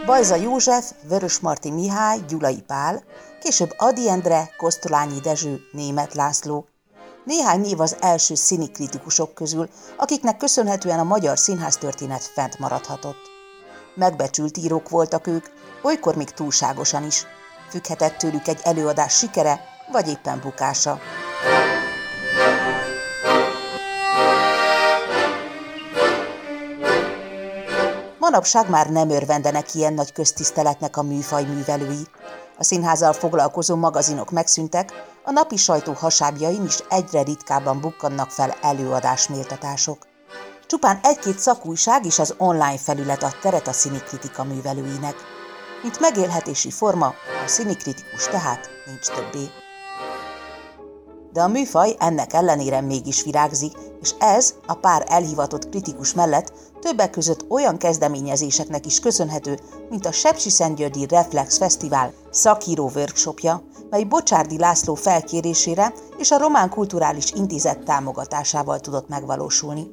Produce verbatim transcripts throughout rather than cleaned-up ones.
Bajza József, Vörösmarty Mihály, Gyulai Pál, később Ady Endre, Kosztolányi Dezső, Németh László. Néhány név az első színikritikusok közül, akiknek köszönhetően a magyar színháztörténet fent maradhatott. Megbecsült írók voltak ők, olykor még túlságosan is. Függhetett tőlük egy előadás sikere, vagy éppen bukása. Manapság már nem örvendenek ilyen nagy köztiszteletnek a műfaj művelői. A színházzal foglalkozó magazinok megszűntek, a napi sajtó hasábjain is egyre ritkábban bukkannak fel előadásméltatások. Csupán egy-két szakújság és az online felület ad teret a színikritika művelőinek. Mint megélhetési forma, a színikritikus tehát nincs többé. De a műfaj ennek ellenére mégis virágzik, és ez a pár elhivatott kritikus mellett többek között olyan kezdeményezéseknek is köszönhető, mint a Sepsiszentgyörgyi Reflex Fesztivál szakíró workshopja, mely Bocsárdi László felkérésére és a Román Kulturális Intézet támogatásával tudott megvalósulni.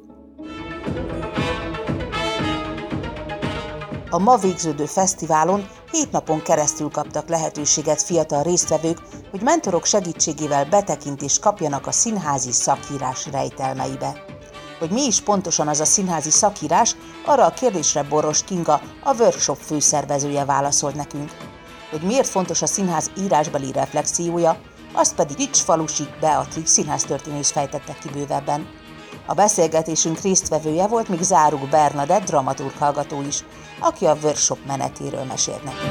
A ma végződő fesztiválon hét napon keresztül kaptak lehetőséget fiatal résztvevők, hogy mentorok segítségével betekintést kapjanak a színházi szakírás rejtelmeibe. Hogy mi is pontosan az a színházi szakírás, arra a kérdésre Boros Kinga, a workshop főszervezője válaszolt nekünk. Hogy miért fontos a színház írásbeli reflexiója, azt pedig Ricsfalusi Beatrix színháztörténész fejtette ki bővebben. A beszélgetésünk résztvevője volt még Záruk Bernadett dramaturg hallgató is, aki a workshop menetéről mesélt nekünk.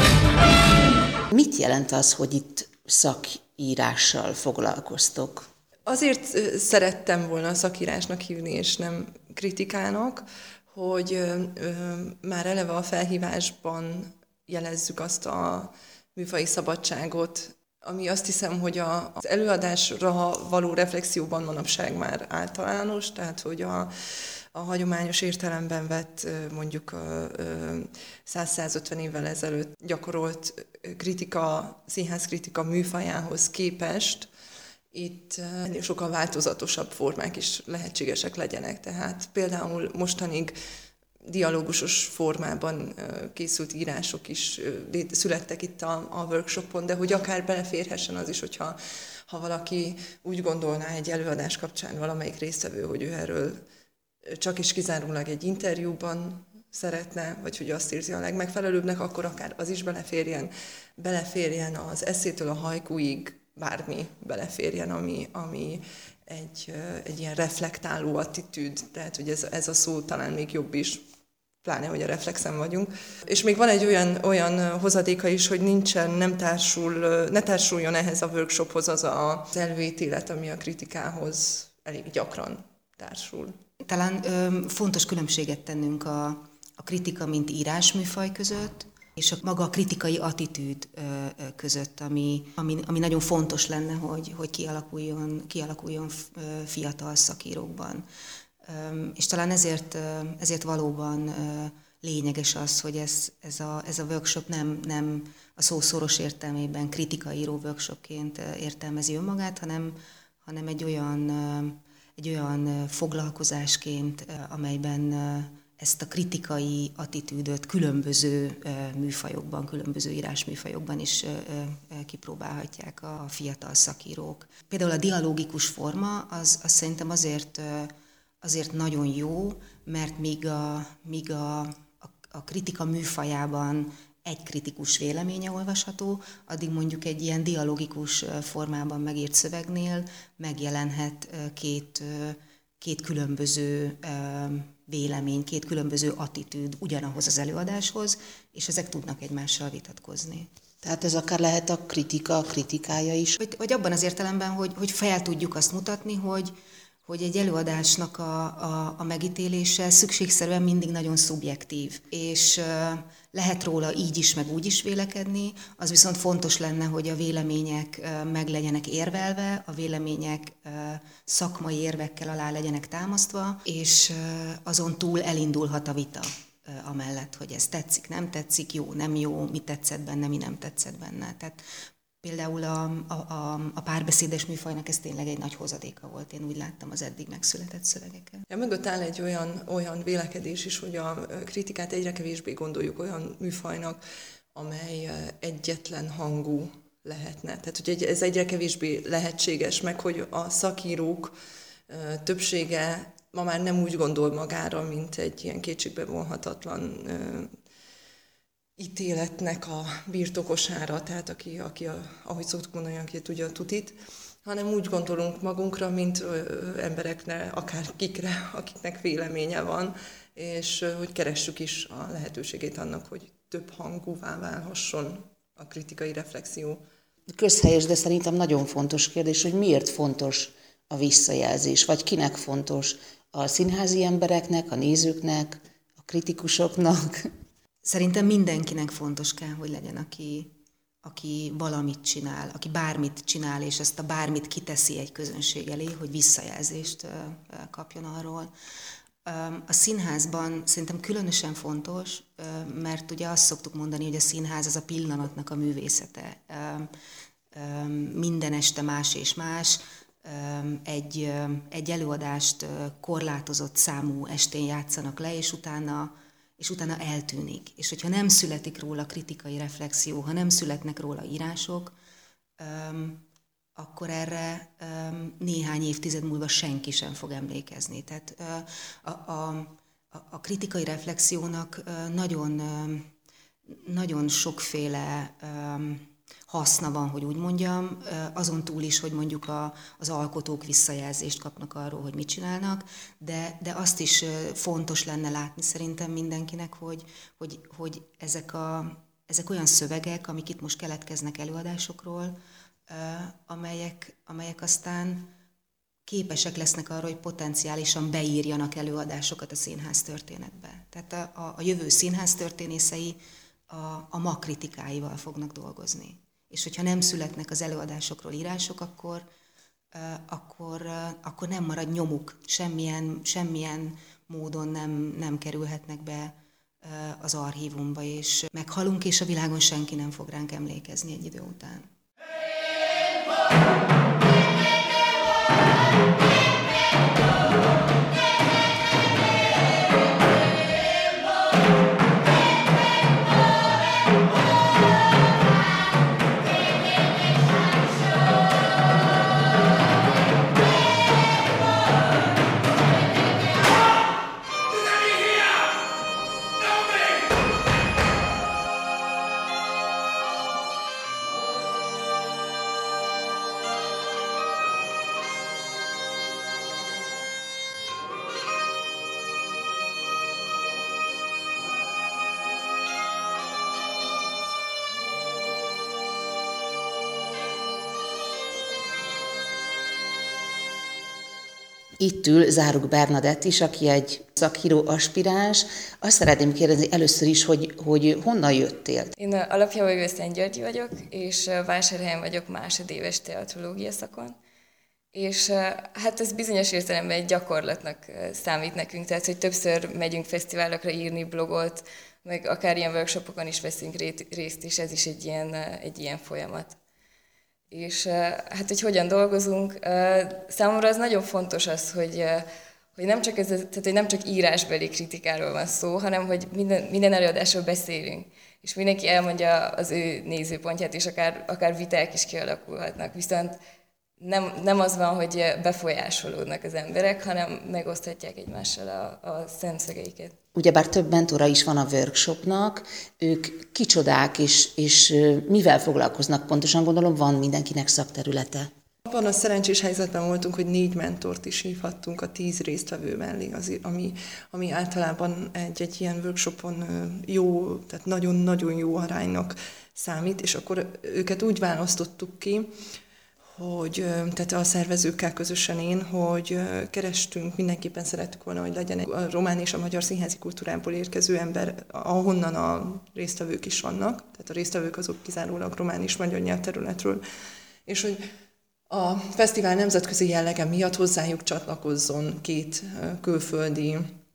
Mit jelent az, hogy itt szakírással foglalkoztok? Azért szerettem volna szakírásnak hívni, és nem kritikának, hogy ö, ö, már eleve a felhívásban jelezzük azt a műfaji szabadságot, ami azt hiszem, hogy a, az előadásra való reflexióban manapság már általános, tehát hogy a, a hagyományos értelemben vett mondjuk száz-százötven évvel ezelőtt gyakorolt kritika, színházkritika műfajához képest itt ennél sokkal változatosabb formák is lehetségesek legyenek. Tehát például mostanig dialógusos formában készült írások is születtek itt a, a workshopon, de hogy akár beleférhessen az is, hogyha ha valaki úgy gondolná egy előadás kapcsán valamelyik résztvevő, hogy ő erről csak és kizárólag egy interjúban szeretne, vagy hogy azt érzi a legmegfelelőbbnek, akkor akár az is beleférjen, beleférjen az esszétől a hajkuig, bármi beleférjen, ami, ami egy, egy ilyen reflektáló attitűd, tehát hogy ez, ez a szó talán még jobb is, pláne, hogy a reflexen vagyunk. És még van egy olyan, olyan hozadéka is, hogy nincsen, nem társul, ne társuljon ehhez a workshophoz az az előítélet, ami a kritikához elég gyakran társul. Talán ö, fontos különbséget tennünk a, a kritika, mint írásműfaj között, és a maga a kritikai attitűd ö, ö, között, ami, ami, ami nagyon fontos lenne, hogy, hogy kialakuljon, kialakuljon fiatal szakírókban. Ö, és talán ezért, ezért valóban ö, lényeges az, hogy ez, ez, a, ez a workshop nem, nem a szó szoros értelmében kritikaíró workshopként értelmezi önmagát, hanem, hanem egy olyan... Ö, egy olyan foglalkozásként, amelyben ezt a kritikai attitűdöt különböző műfajokban, különböző írásműfajokban is kipróbálhatják a fiatal szakírók. Például a dialógikus forma az, az szerintem azért, azért nagyon jó, mert míg a, míg a, a, a kritika műfajában egy kritikus véleménye olvasható, addig mondjuk egy ilyen dialogikus formában megírt szövegnél megjelenhet két, két különböző vélemény, két különböző attitűd ugyanahoz az előadáshoz, és ezek tudnak egymással vitatkozni. Tehát ez akár lehet a kritika, a kritikája is? Vagy, vagy abban az értelemben, hogy, hogy fel tudjuk azt mutatni, hogy, hogy egy előadásnak a, a, a megítélése szükségszerűen mindig nagyon szubjektív, és uh, lehet róla így is, meg úgy is vélekedni, az viszont fontos lenne, hogy a vélemények uh, meg legyenek érvelve, a vélemények uh, szakmai érvekkel alá legyenek támasztva, és uh, azon túl elindulhat a vita uh, amellett, hogy ez tetszik, nem tetszik, jó, nem jó, mi tetszett benne, mi nem tetszett benne. Tehát Például a, a, a, a párbeszédes műfajnak ez tényleg egy nagy hozadéka volt, én úgy láttam az eddig megszületett szövegeken. Ja, mögött áll egy olyan, olyan vélekedés is, hogy a kritikát egyre kevésbé gondoljuk olyan műfajnak, amely egyetlen hangú lehetne. Tehát, hogy ez egyre kevésbé lehetséges, meg hogy a szakírók többsége ma már nem úgy gondol magára, mint egy ilyen kétségbe vonhatatlan ítéletnek a birtokosára, tehát aki, aki a, ahogy szoktuk mondani, aki tudja a tutit, hanem úgy gondolunk magunkra, mint emberekre, akár kikre, akiknek véleménye van, és hogy keressük is a lehetőségét annak, hogy több hangúvá válhasson a kritikai reflexió. Közhelyes, de szerintem nagyon fontos kérdés, hogy miért fontos a visszajelzés, vagy kinek fontos, a színházi embereknek, a nézőknek, a kritikusoknak. Szerintem mindenkinek fontos kell, hogy legyen, aki, aki valamit csinál, aki bármit csinál, és ezt a bármit kiteszi egy közönség elé, hogy visszajelzést kapjon arról. A színházban szerintem különösen fontos, mert ugye azt szoktuk mondani, hogy a színház az a pillanatnak a művészete. Minden este más és más. Egy, egy előadást korlátozott számú estén játszanak le, és utána, és utána eltűnik. És hogyha nem születik róla kritikai reflexió, ha nem születnek róla írások, akkor erre néhány évtized múlva senki sem fog emlékezni. Tehát a, a, a kritikai reflexiónak nagyon, nagyon sokféle haszna van, hogy úgy mondjam, azon túl is, hogy mondjuk a, az alkotók visszajelzést kapnak arról, hogy mit csinálnak, de, de azt is fontos lenne látni szerintem mindenkinek, hogy, hogy, hogy ezek, a, ezek olyan szövegek, amik itt most keletkeznek előadásokról, amelyek, amelyek aztán képesek lesznek arra, hogy potenciálisan beírjanak előadásokat a színház történetbe. Tehát a, a, a jövő színház történészei a, a ma kritikáival fognak dolgozni. És hogyha nem születnek az előadásokról írások, akkor, akkor, akkor nem marad nyomuk, semmilyen, semmilyen módon nem, nem kerülhetnek be az archívumba, és meghalunk, és a világon senki nem fog ránk emlékezni egy idő után. Itt ül Záruk Bernadett is, aki egy szakíró aspiráns. Azt szeretném kérdezni először is, hogy, hogy honnan jöttél? Én alapjából Szentgyörgyi vagyok, és Vásárhelyen vagyok másodéves teatrológia szakon. És hát ez bizonyos értelemben egy gyakorlatnak számít nekünk, tehát hogy többször megyünk fesztiválokra írni blogot, meg akár ilyen workshopokon is veszünk részt, és ez is egy ilyen, egy ilyen folyamat. És hát, hogy hogyan dolgozunk, számomra az nagyon fontos az, hogy, hogy, nem, csak ez, tehát, hogy nem csak írásbeli kritikáról van szó, hanem hogy minden, minden előadásról beszélünk, és mindenki elmondja az ő nézőpontját, és akár, akár viták is kialakulhatnak. Viszont nem, nem az van, hogy befolyásolódnak az emberek, hanem megoszthatják egymással a, a szemszögeiket. Ugyebár több mentora is van a workshopnak, ők kicsodák, és, és mivel foglalkoznak pontosan, gondolom, van mindenkinek szakterülete. Abban a szerencsés helyzetben voltunk, hogy négy mentort is hívhattunk a tíz résztvevő mellé, az, ami, ami általában egy, egy ilyen workshopon jó, tehát nagyon-nagyon jó aránynak számít, és akkor őket úgy választottuk ki, hogy, tehát a szervezőkkel közösen én, hogy kerestünk, mindenképpen szerettük volna, hogy legyen egy a román és a magyar színházi kultúrából érkező ember, ahonnan a résztvevők is vannak, tehát a résztvevők azok kizárólag román és magyar nyelvterületről, és hogy a fesztivál nemzetközi jellege miatt hozzájuk csatlakozzon két külföldi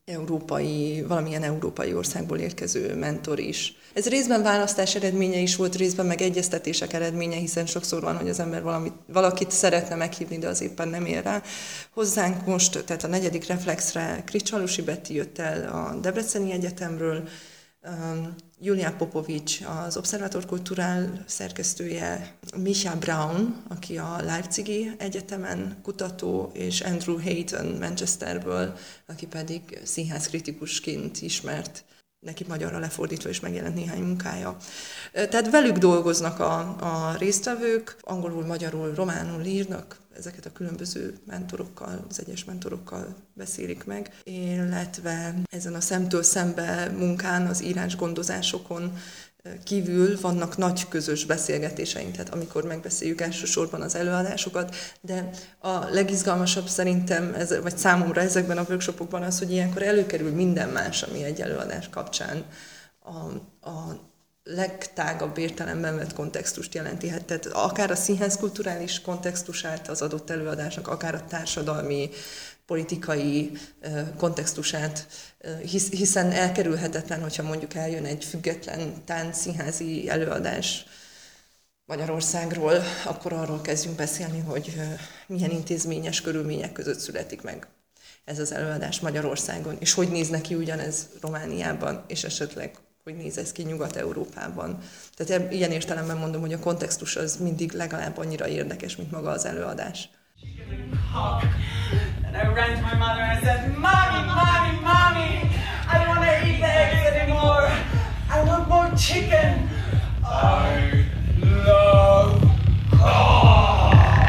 európai, valamilyen európai országból érkező mentor is. Ez részben választás eredménye is volt, részben meg egyeztetések eredménye, hiszen sokszor van, hogy az ember valamit, valakit szeretne meghívni, de az éppen nem ér rá. Hozzánk most, tehát a negyedik Reflexre Kricsalusi Beti jött el a Debreceni Egyetemről, Julia Popovics, az Observator Cultural szerkesztője, Micha Braun, aki a Leipzigi Egyetemen kutató, és Andrew Hayton Manchesterből, aki pedig színházkritikusként ismert, neki magyarra lefordítva is megjelent néhány munkája. Tehát velük dolgoznak a, a résztvevők, angolul, magyarul, románul írnak, ezeket a különböző mentorokkal, az egyes mentorokkal beszélik meg, illetve ezen a szemtől szembe munkán, az írásgondozásokon kívül vannak nagy közös beszélgetéseink, tehát amikor megbeszéljük elsősorban az előadásokat, de a legizgalmasabb szerintem, ez, vagy számomra ezekben a workshopokban az, hogy ilyenkor előkerül minden más, ami egy előadás kapcsán a, a legtágabb értelemben vett kontextust jelenti. Hát, tehát akár a színház kulturális kontextusát az adott előadásnak, akár a társadalmi, politikai kontextusát, hiszen elkerülhetetlen, hogyha mondjuk eljön egy független táncszínházi előadás Magyarországról, akkor arról kezdjünk beszélni, hogy milyen intézményes körülmények között születik meg ez az előadás Magyarországon, és hogy néz neki ugyanez Romániában, és esetleg hogy néz ez ki Nyugat-Európában. Tehát ilyen értelemben mondom, hogy a kontextus az mindig legalább annyira érdekes, mint maga az előadás. And I ran to my mother and I said, Mommy, Mommy, Mommy, I don't want to eat the eggs anymore. I want more chicken. I love cock.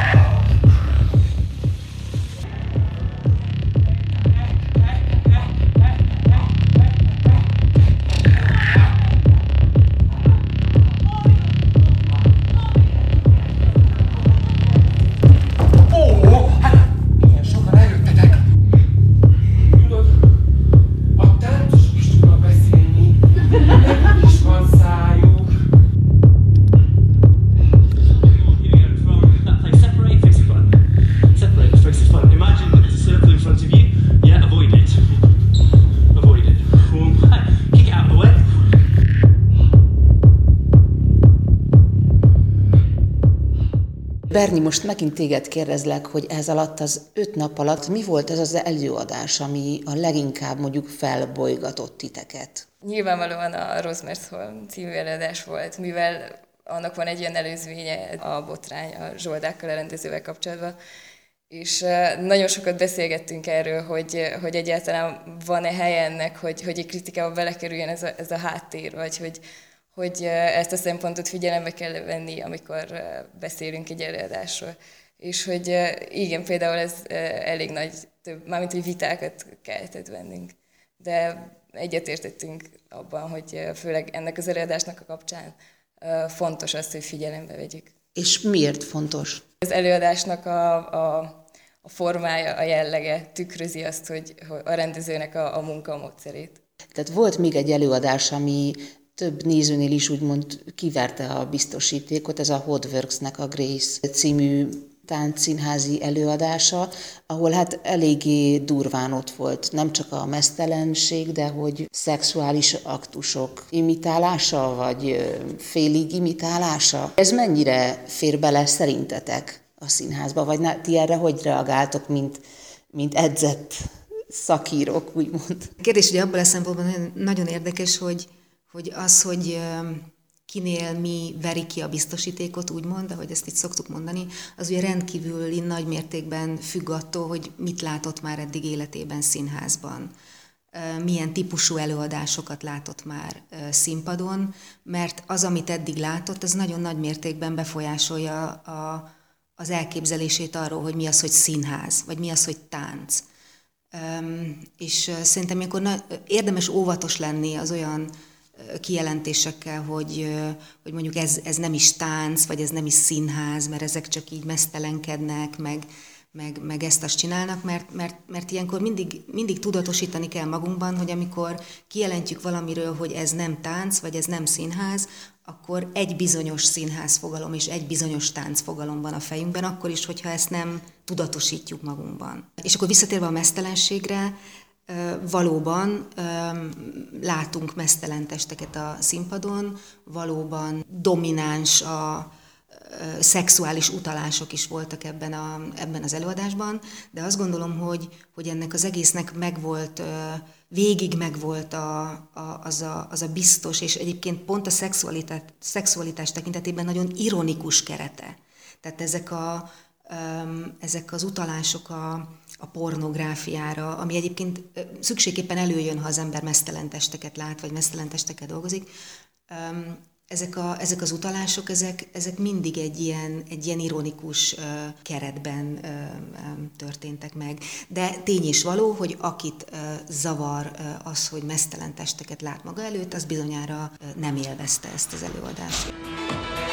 Berni, most megint téged kérdezlek, hogy ez alatt az öt nap alatt mi volt ez az előadás, ami a leginkább mondjuk felbolygatott titeket? Nyilvánvalóan a Rosmersholm című előadás volt, mivel annak van egy ilyen előzménye, a botrány a Zsoldákkal, a rendezővel kapcsolatban, és nagyon sokat beszélgettünk erről, hogy, hogy egyáltalán van-e helye ennek, hogy, hogy egy kritikába belekerüljön ez a, ez a háttér, vagy hogy hogy ezt a szempontot figyelembe kell venni, amikor beszélünk egy előadásról. És hogy igen, például ez elég nagy, több, mármint hogy vitákat keltett bennünk. De egyetértettünk abban, hogy főleg ennek az előadásnak a kapcsán fontos az, hogy figyelembe vegyük. És miért fontos? Az előadásnak a, a, a formája, a jellege tükrözi azt, hogy a rendezőnek a, a munkamódszerét. Tehát volt még egy előadás, ami több nézőnél is úgymond kiverte a biztosítékot, ez a Hotworks-nek a Grace című táncszínházi előadása, ahol hát eléggé durván ott volt nem csak a meztelenség, de hogy szexuális aktusok imitálása, vagy félig imitálása. Ez mennyire fér bele szerintetek a színházba, vagy na, ti erre hogy reagáltok, mint, mint edzett szakírók, úgymond? A kérdés ugye abban a szempontból nagyon érdekes, hogy hogy az, hogy kinél mi veri ki a biztosítékot, úgymond, ahogy ezt itt szoktuk mondani, az ugye rendkívüli nagy mértékben függ attól, hogy mit látott már eddig életében színházban, milyen típusú előadásokat látott már színpadon, mert az, amit eddig látott, az nagyon nagy mértékben befolyásolja a, az elképzelését arról, hogy mi az, hogy színház, vagy mi az, hogy tánc. És szerintem ilyenkor érdemes óvatos lenni az olyan kijelentésekkel, hogy, hogy mondjuk ez, ez nem is tánc, vagy ez nem is színház, mert ezek csak így meztelenkednek, meg, meg, meg ezt azt csinálnak, mert, mert, mert ilyenkor mindig, mindig tudatosítani kell magunkban, hogy amikor kijelentjük valamiről, hogy ez nem tánc, vagy ez nem színház, akkor egy bizonyos színházfogalom és egy bizonyos táncfogalom van a fejünkben, akkor is, hogyha ezt nem tudatosítjuk magunkban. És akkor visszatérve a meztelenségre, Valóban látunk meztelen testeket a színpadon, valóban domináns a szexuális utalások is voltak ebben, a, ebben az előadásban, de azt gondolom, hogy, hogy ennek az egésznek megvolt, végig megvolt a, a, az, a, az a biztos, és egyébként pont a szexualitás, szexualitás tekintetében nagyon ironikus kerete. Tehát ezek, a, ezek az utalások a, a pornográfiára, ami egyébként szükségképpen előjön, ha az ember meztelen testeket lát, vagy meztelen testeket dolgozik, Ezek, a, ezek az utalások, ezek, ezek mindig egy ilyen, egy ilyen ironikus uh, keretben uh, um, történtek meg. De tény is való, hogy akit uh, zavar uh, az, hogy meztelen testeket lát maga előtt, az bizonyára uh, nem élvezte ezt az előadást.